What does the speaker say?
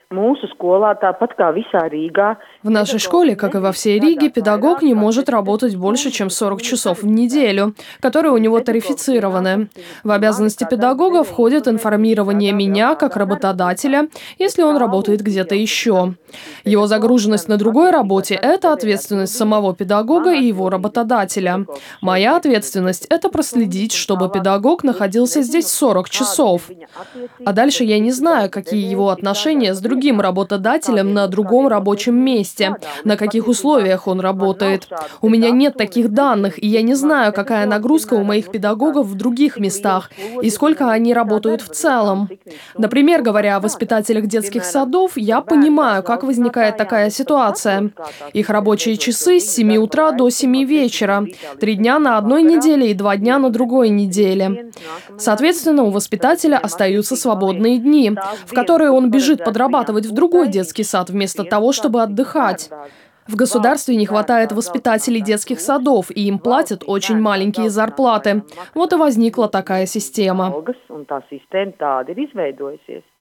В нашей школе, как и во всей Риге, педагог не может работать больше, чем 40 часов в неделю, которые у него тарифицированы. В обязанности педагога входит информирование меня, как работодателя, если он работает где-то еще. Его загруженность на другой работе – это ответственность самого педагога и его работодателя. Моя ответственность – это проследить, чтобы педагог находился здесь 40 часов. А дальше я не знаю, какие его отношения с другим работодателем на другом рабочем месте, на каких условиях он работает. У меня нет таких данных, и я не знаю, какая нагрузка у моих педагогов в других местах и сколько они работают в целом. Например, говоря о воспитателях детских садов, я понимаю, как возникает такая ситуация. Их рабочие часы с 7 утра до 7 вечера, 3 дня на одной неделе и 2 дня на другой неделе. Соответственно, у воспитателя остаются свободные дни, в которые он бежит подрабатывать в другой детский сад вместо того, чтобы отдыхать. В государстве не хватает воспитателей детских садов, и им платят очень маленькие зарплаты. Вот и возникла такая система.